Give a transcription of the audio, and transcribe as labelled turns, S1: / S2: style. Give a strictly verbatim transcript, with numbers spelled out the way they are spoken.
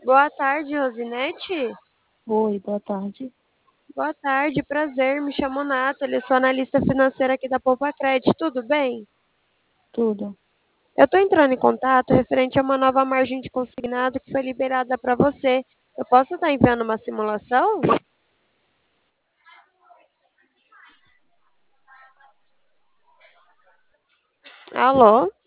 S1: Boa tarde, Rosinete.
S2: Oi, boa tarde.
S1: Boa tarde, prazer. Me chamo Nathalie, sou analista financeira aqui da Poupa Credit. Tudo bem?
S2: Tudo.
S1: Eu estou entrando em contato referente a uma nova margem de consignado que foi liberada para você. Eu posso estar enviando uma simulação? Alô?